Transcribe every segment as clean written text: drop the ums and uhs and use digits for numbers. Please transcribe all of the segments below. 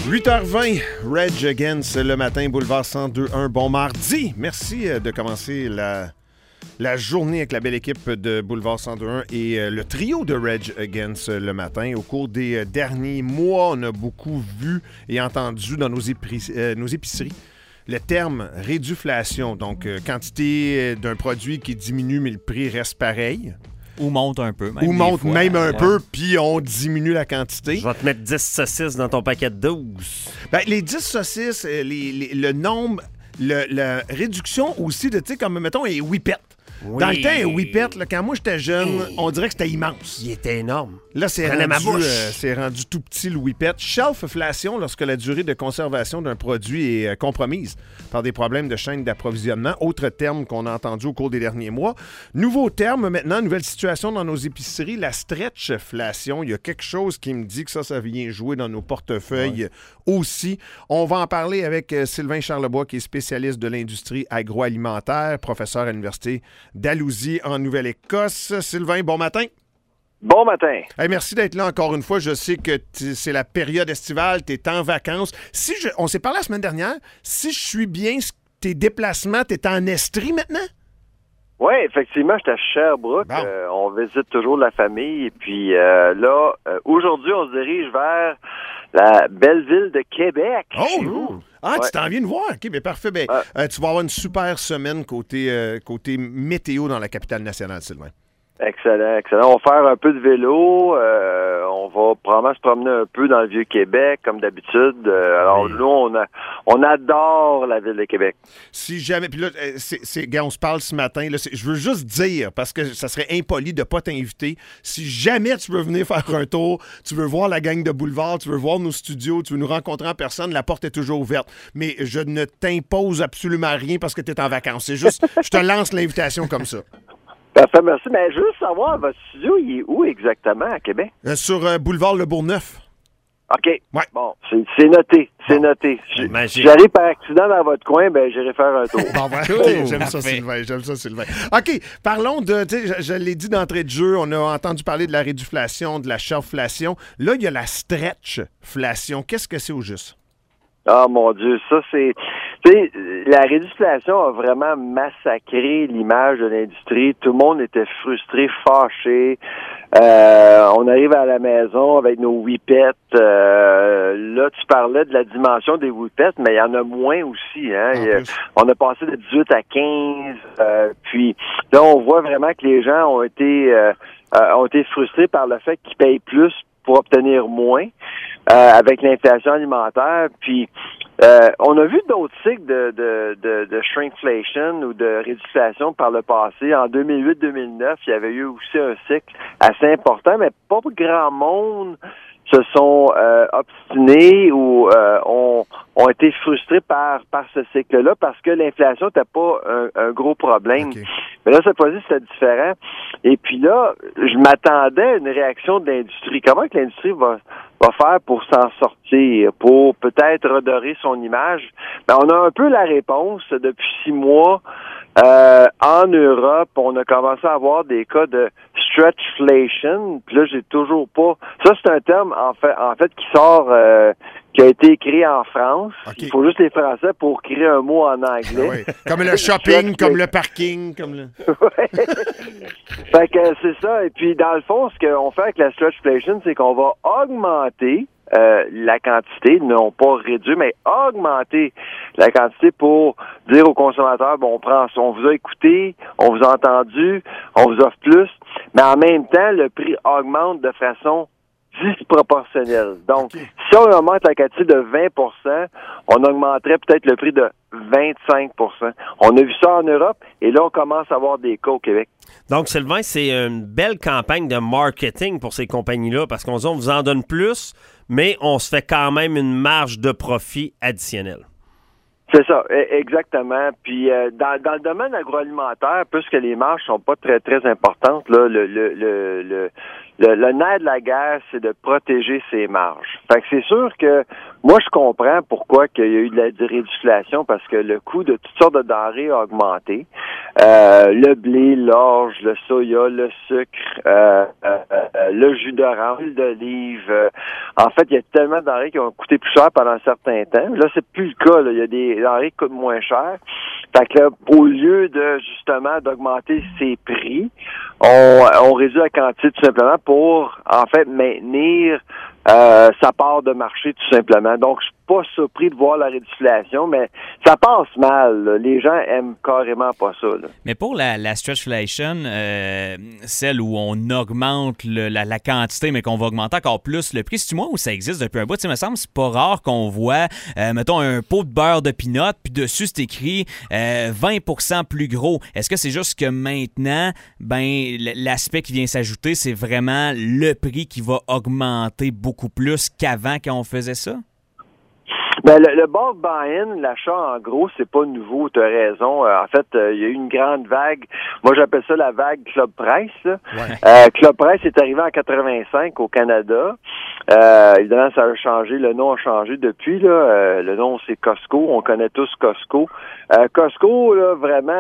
8h20, Rage Against le matin, boulevard 102.1. Bon mardi. Merci de commencer la journée avec la belle équipe de Boulevard 102.1 et le trio de Rage Against le matin. Au cours des derniers mois, on a beaucoup vu et entendu dans nos épiceries le terme réduflation. Donc, quantité d'un produit qui diminue, mais le prix reste pareil. Ou monte un peu. Ou monte même un peu, puis on diminue la quantité. Je vais te mettre 10 saucisses dans ton paquet de 12. Ben, les 10 saucisses, le nombre, la réduction aussi de, tu sais, comme, mettons, les Whippets. Oui. Dans le temps, un Whippet, là, quand moi j'étais jeune, on dirait que c'était immense. Il était énorme. Là, c'est rendu tout petit, le Whippet. Shelfflation, lorsque la durée de conservation d'un produit est compromise par des problèmes de chaîne d'approvisionnement. Autre terme qu'on a entendu au cours des derniers mois. Nouveau terme maintenant, nouvelle situation dans nos épiceries, la stretchflation. Il y a quelque chose qui me dit que ça vient jouer dans nos portefeuilles aussi. On va en parler avec Sylvain Charlebois, qui est spécialiste de l'industrie agroalimentaire, professeur à l'Université Dalhousie en Nouvelle-Écosse. Sylvain, bon matin. Bon matin. Hey, merci d'être là encore une fois. Je sais que c'est la période estivale, tu es en vacances. On s'est parlé la semaine dernière. Si je suis bien, tes déplacements, tu es en Estrie maintenant? Oui, effectivement, j'étais à Sherbrooke. Bon. On visite toujours la famille. Et puis aujourd'hui, on se dirige vers la belle ville de Québec. Oh! Ah, Ouais. tu t'en viens de voir? OK, bien parfait. Ben, tu vas avoir une super semaine côté météo dans la capitale nationale, Sylvain. Excellent, excellent. On va faire un peu de vélo. On va probablement se promener un peu dans le Vieux-Québec, comme d'habitude. Alors, nous, on adore la ville de Québec. Si jamais... Puis là, gars, on se parle ce matin. Là, je veux juste dire, parce que ça serait impoli de ne pas t'inviter, si jamais tu veux venir faire un tour, tu veux voir la gang de Boulevard, tu veux voir nos studios, tu veux nous rencontrer en personne, la porte est toujours ouverte. Mais je ne t'impose absolument rien parce que tu es en vacances. C'est juste, je te lance l'invitation comme ça. Parfait, merci. Mais je veux juste savoir, votre studio, il est où exactement à Québec? Sur Boulevard Le Bourgneuf. OK. Ouais. Bon, c'est noté. C'est noté. Si j'arrive par accident dans votre coin, ben j'irai faire un tour. Bon, ben, okay, j'aime ça, Sylvain. OK, parlons de, je l'ai dit d'entrée de jeu, on a entendu parler de la réduflation, de la shelfflation. Là, il y a la stretchflation. Qu'est-ce que c'est au juste? Ah, mon Dieu, ça, c'est... Tu sais, la réduflation a vraiment massacré l'image de l'industrie. Tout le monde était frustré, fâché. On arrive à la maison avec nos Whippets. Là, tu parlais de la dimension des Whippets, mais il y en a moins aussi. Hein? On a passé de 18 à 15. Puis là, on voit vraiment que les gens ont été frustrés par le fait qu'ils payent plus pour obtenir moins. Avec l'inflation alimentaire, puis on a vu d'autres cycles de shrinkflation ou de réduflation par le passé. En 2008-2009, il y avait eu aussi un cycle assez important, mais pas grand monde se sont obstinés ou ont été frustrés par ce cycle-là parce que l'inflation n'était pas un gros problème. Okay. Mais là, cette fois-ci, c'était différent. Et puis là, je m'attendais à une réaction de l'industrie. Comment que l'industrie va faire pour s'en sortir, pour peut-être redorer son image? Ben, on a un peu la réponse depuis 6 mois. En Europe, on a commencé à avoir des cas de stretchflation. Puis là, j'ai toujours pas... Ça, c'est un terme, en fait qui sort... qui a été écrit en France. Okay. Il faut juste les Français pour créer un mot en anglais. Oui. Comme le shopping, comme le parking, comme le... Fait que c'est ça. Et puis, dans le fond, ce qu'on fait avec la stretchflation, c'est qu'on va augmenter la quantité, non pas réduire, mais augmenter la quantité pour dire aux consommateurs, bon, on vous a écouté, on vous a entendu, on vous offre plus, mais en même temps, le prix augmente de façon disproportionnelle. Donc, si on augmente la quantité de 20%, on augmenterait peut-être le prix de 25%. On a vu ça en Europe et là, on commence à avoir des cas au Québec. Donc, Sylvain, c'est une belle campagne de marketing pour ces compagnies-là parce qu'on dit on vous en donne plus, mais on se fait quand même une marge de profit additionnelle. C'est ça, exactement. Puis dans le domaine agroalimentaire, puisque les marges sont pas très très importantes, là, le nerf de la guerre, c'est de protéger ses marges. Fait que c'est sûr que moi je comprends pourquoi qu'il y a eu de la réduflation, parce que le coût de toutes sortes de denrées a augmenté. Le blé, l'orge, le soya, le sucre, le jus d'orange, l'huile d'olive. En fait, il y a tellement de denrées qui ont coûté plus cher pendant un certain temps. Là, c'est plus le cas. Là. Il y a des denrées qui coûtent moins cher. Fait que là, au lieu de justement d'augmenter ses prix, on réduit la quantité tout simplement pour en fait maintenir sa part de marché tout simplement. Donc, je suis pas surpris de voir la réduflation, mais ça passe mal. Là. Les gens aiment carrément pas ça. Là. Mais pour la stretchflation, celle où on augmente la quantité, mais qu'on va augmenter encore plus le prix, c'est-tu moi où ça existe depuis un bout? Il me semble que c'est pas rare qu'on voit, mettons, un pot de beurre de peanut, puis dessus, c'est écrit 20% plus gros. Est-ce que c'est juste que maintenant, l'aspect qui vient s'ajouter, c'est vraiment le prix qui va augmenter beaucoup plus qu'avant quand on faisait ça? Ben, le bulk buy-in, l'achat en gros, c'est pas nouveau, tu as raison. En fait, il y a eu une grande vague. Moi, j'appelle ça la vague Club Price. Ouais. Club Price est arrivé en 85 au Canada. Évidemment, ça a changé. Le nom a changé depuis. Là. Le nom, c'est Costco. On connaît tous Costco. Costco, là, vraiment,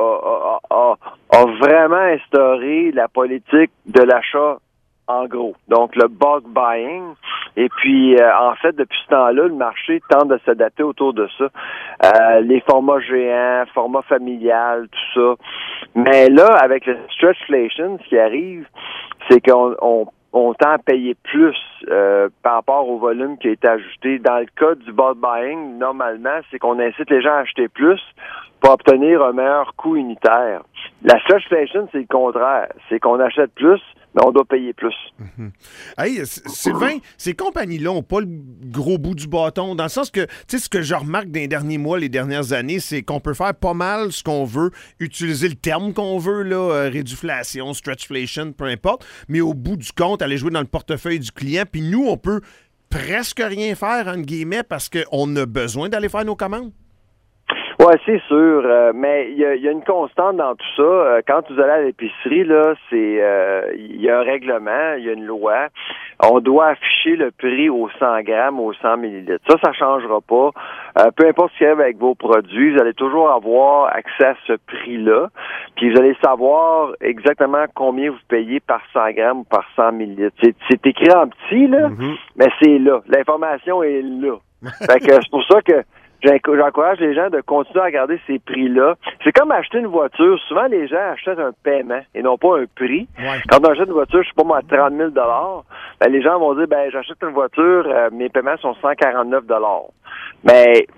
a vraiment instauré la politique de l'achat en gros. Donc, le bulk buying. Et puis, en fait, depuis ce temps-là, le marché tente de s'adapter autour de ça. Les formats géants, formats familial, tout ça. Mais là, avec le stretchflation, ce qui arrive, c'est qu'on tend à payer plus par rapport au volume qui a été ajouté. Dans le cas du bulk buying, normalement, c'est qu'on incite les gens à acheter plus pour obtenir un meilleur coût unitaire. La stretchflation, c'est le contraire. C'est qu'on achète plus, mais on doit payer plus. Mm-hmm. Hey, Sylvain, ces compagnies-là n'ont pas le gros bout du bâton, dans le sens que, tu sais, ce que je remarque dans les derniers mois, les dernières années, c'est qu'on peut faire pas mal ce qu'on veut, utiliser le terme qu'on veut, là, réduflation, stretchflation, peu importe, mais au bout du compte, aller jouer dans le portefeuille du client, puis nous, on peut presque rien faire, entre guillemets, parce qu'on a besoin d'aller faire nos commandes. Ouais, c'est sûr, mais il y a une constante dans tout ça. Quand vous allez à l'épicerie, là, il y a un règlement, il y a une loi. On doit afficher le prix aux 100 grammes, aux 100 millilitres. Ça changera pas. Peu importe ce qu'il y a avec vos produits, vous allez toujours avoir accès à ce prix-là. Puis vous allez savoir exactement combien vous payez par 100 grammes ou par 100 millilitres. C'est écrit en petit, là, mais c'est là. L'information est là. Fait que c'est pour ça que j'encourage les gens de continuer à regarder ces prix-là. C'est comme acheter une voiture. Souvent, les gens achètent un paiement et non pas un prix. Ouais. Quand on achète une voiture, je sais pas moi, à 30 000 ben, les gens vont dire, j'achète une voiture, mes paiements sont 149 $. Mais,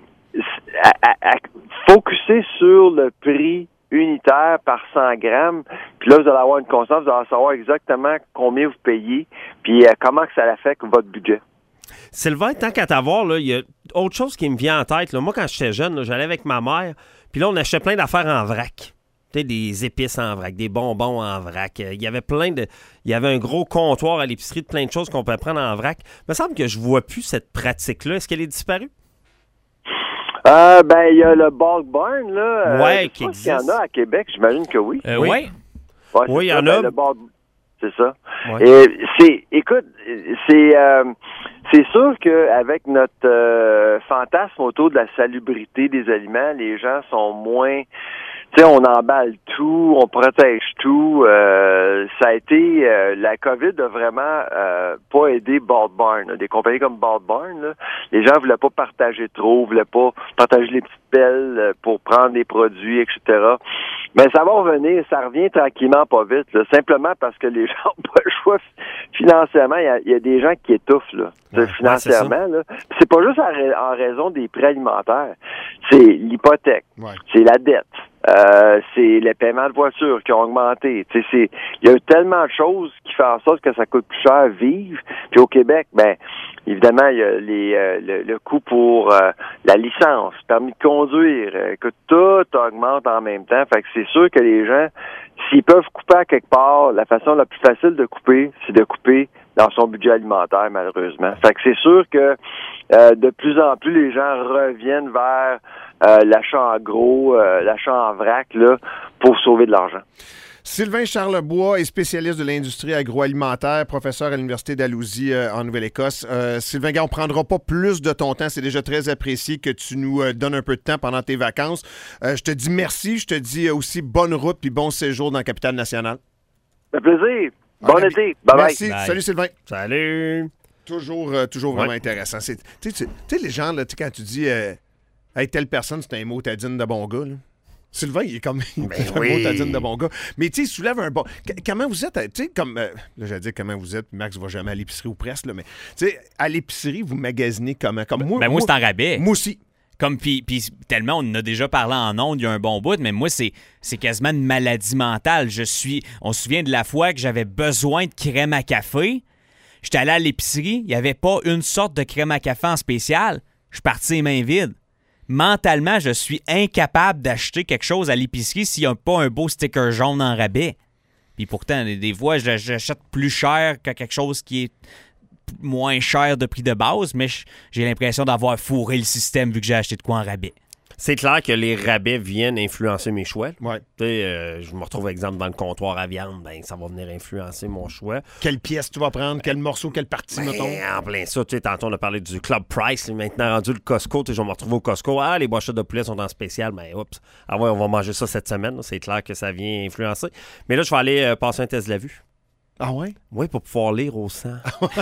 focuser sur le prix unitaire par 100 grammes, puis là, vous allez avoir une constance, vous allez savoir exactement combien vous payez, puis comment que ça affecte votre budget. Sylvain, tant qu'à t'avoir, il y a autre chose qui me vient en tête. Là. Moi, quand j'étais jeune, là, j'allais avec ma mère, puis là, on achetait plein d'affaires en vrac. Tu sais, des épices en vrac, des bonbons en vrac. Il y avait un gros comptoir à l'épicerie de plein de choses qu'on peut prendre en vrac. Il me semble que je vois plus cette pratique-là. Est-ce qu'elle est disparue? Il y a le bulk barn, là. Ouais, qui existe. Il y en a à Québec, j'imagine que oui. Oui. Ouais, oui, il y en a. C'est ça. Ouais. Et c'est sûr qu'avec notre fantasme autour de la salubrité des aliments, les gens sont moins... Tu sais, on emballe tout, on protège tout. Ça a été... la COVID a vraiment pas aidé Bulk Barn. Des compagnies comme Bulk Barn, là, les gens voulaient pas partager trop, voulaient pas partager les petites pelles pour prendre des produits, etc. Mais ça va revenir, ça revient tranquillement, pas vite, là, simplement parce que les gens n'ont pas le choix financièrement. Il y a des gens qui étouffent là, financièrement. Là. C'est pas juste en raison des prix alimentaires. C'est l'hypothèque, c'est la dette, c'est les paiements de voitures qui ont augmenté. Il y a tellement de choses qui font en sorte que ça coûte plus cher vivre. Puis au Québec, évidemment, il y a le coût pour la licence, permis de conduire, que tout augmente en même temps. Fait que c'est sûr que les gens, s'ils peuvent couper à quelque part, la façon la plus facile de couper, c'est de couper dans son budget alimentaire, malheureusement. Fait que c'est sûr que de plus en plus, les gens reviennent vers l'achat en gros, l'achat en vrac, là, pour sauver de l'argent. Sylvain Charlebois est spécialiste de l'industrie agroalimentaire, professeur à l'Université d'Alousie en Nouvelle-Écosse. Sylvain, on ne prendra pas plus de ton temps. C'est déjà très apprécié que tu nous donnes un peu de temps pendant tes vacances. Je te dis merci. Je te dis aussi bonne route puis bon séjour dans la capitale nationale. Ça fait plaisir. Bon été. Bye-bye. Merci. Bye. Salut, Sylvain. Salut. Toujours vraiment intéressant. Tu sais, les gens, là, quand tu dis hey, telle personne, c'est un motadine de bon gars, là. Sylvain, il est comme un motadine de bon gars. Mais tu sais, il soulève un bon. Comment vous êtes, tu sais, comme. Là, j'allais dire comment vous êtes, Max va jamais à l'épicerie ou presque, là, mais tu sais, à l'épicerie, vous magasinez comment? Comme moi, moi, c'est en rabais. Moi aussi. Comme, puis tellement, on en a déjà parlé en ondes il y a un bon bout, mais moi, c'est quasiment une maladie mentale. On se souvient de la fois que j'avais besoin de crème à café. J'étais allé à l'épicerie, il n'y avait pas une sorte de crème à café en spécial. Je suis parti les mains vides. Mentalement, je suis incapable d'acheter quelque chose à l'épicerie s'il n'y a pas un beau sticker jaune en rabais. Puis pourtant, des fois, j'achète plus cher que quelque chose qui est moins cher de prix de base, mais j'ai l'impression d'avoir fourré le système vu que j'ai acheté de quoi en rabais. C'est clair que les rabais viennent influencer mes choix. Ouais. Je me retrouve, exemple, dans le comptoir à viande, ben ça va venir influencer mon choix. Quelle pièce tu vas prendre, quel morceau, quelle partie, mettons? En plein ça, tantôt on a parlé du Club Price, maintenant rendu le Costco, je vais me retrouver au Costco. Ah, les brochettes de poulet sont en spécial, mais oups. Ah ouais, on va manger ça cette semaine, là. C'est clair que ça vient influencer. Mais là, je vais aller passer un test de la vue. Ah ouais? Oui, pour pouvoir lire au sang.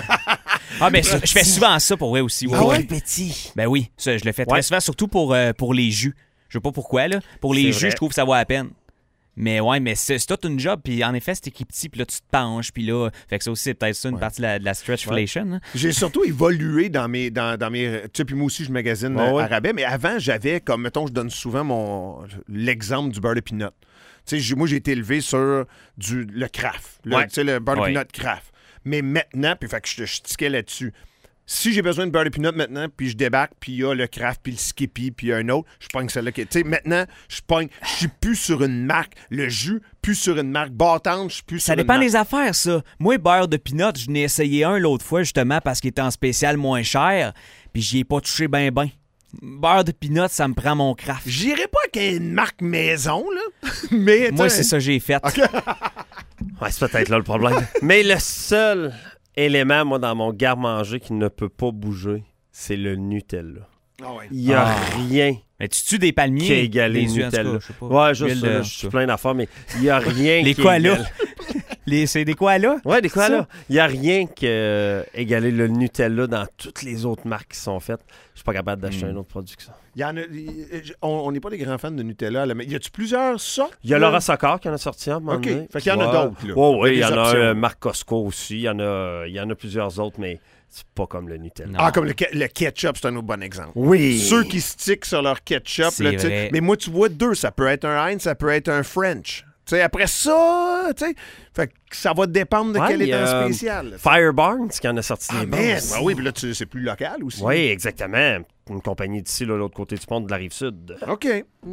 Ah, ben, je fais souvent ça pour vrai aussi. Ah ouais? Petit. Ben oui, ça, je le fais très souvent, surtout pour les jus. Je sais pas pourquoi, là. Pour les jus, je trouve que ça vaut la peine. Mais ouais, mais c'est tout une job, puis en effet, c'est écrit petit, puis là, tu te penches, puis là... Fait que ça aussi, c'est peut-être ça, une partie de la stretchflation. Hein. J'ai surtout évolué dans mes... Tu sais, puis moi aussi, je magasine à rabais, mais avant, j'avais, comme, mettons, je donne souvent l'exemple du beurre de peanut. Tu sais, moi, j'ai été élevé sur le Kraft. Tu sais, le beurre de peanut Kraft. Mais maintenant, puis fait que je tiquais là-dessus. Si j'ai besoin de beurre de peanut maintenant, puis je débarque, puis il y a le Kraft, puis le Skippy, puis un autre, je pogne celle-là. Tu sais, maintenant, je suis plus sur une marque. Le jus, plus sur une marque. Bâtante, je suis plus sur une marque. Ça dépend des affaires, ça. Moi, beurre de peanut, je n'ai essayé un l'autre fois, justement, parce qu'il était en spécial moins cher, puis j'y ai pas touché ben. Beurre de peanut, ça me prend mon Kraft. J'irais pas avec une marque maison, là. Mais moi, c'est ça que j'ai fait. Okay. Ouais, c'est peut-être là le problème. Mais le seul élément, moi, dans mon garde-manger qui ne peut pas bouger, c'est le Nutella. Ah ouais. Il n'y a rien. Mais tu tues des palmiers? Qui a égalé le Nutella. Ouais, juste ça, je suis plein d'affaires, mais il n'y a rien les qui koalas. C'est des koalas? Ouais, des koalas. Il n'y a rien qui a égalé le Nutella dans toutes les autres marques qui sont faites. Je suis pas capable d'acheter un autre produit que ça. Il y en a, on n'est pas des grands fans de Nutella, là, mais y a-tu plusieurs sortes? Il y a Laura Soccer qui en a sorti un moment OK. donné. Fait qu'il y en a d'autres, là. Oui, il y en a marque Costco aussi. Il y en a plusieurs autres, mais c'est pas comme le Nutella. Ah, comme le ketchup, c'est un autre bon exemple. Oui. Ceux qui stickent sur leur ketchup. Là, mais moi, tu vois deux. Ça peut être un Heinz, ça peut être un French. T'sais, après ça, fait que ça va dépendre de quel est un spécial. Fire Barnes qui en a sorti des bons. Ben oui, puis là, c'est plus local aussi. Oui, exactement. Une compagnie d'ici, là, l'autre côté du pont de la Rive-Sud. OK.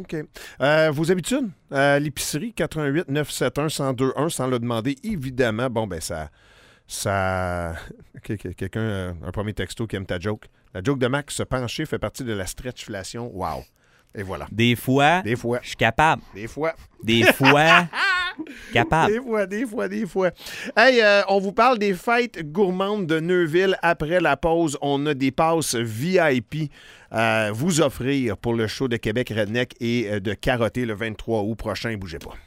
Vos habitudes? L'épicerie, 88 971 1021, sans le demander, évidemment. Bon, ben ça... Quelqu'un, un premier texto qui aime ta joke. La joke de Max, se pencher, fait partie de la stretchflation. Wow. Et voilà. Des fois, je suis capable. Des fois. Capable. Des fois. Hey, on vous parle des fêtes gourmandes de Neuville. Après la pause, on a des passes VIP à vous offrir pour le show de Québec Redneck et de Carotter le 23 août prochain. Bougez pas.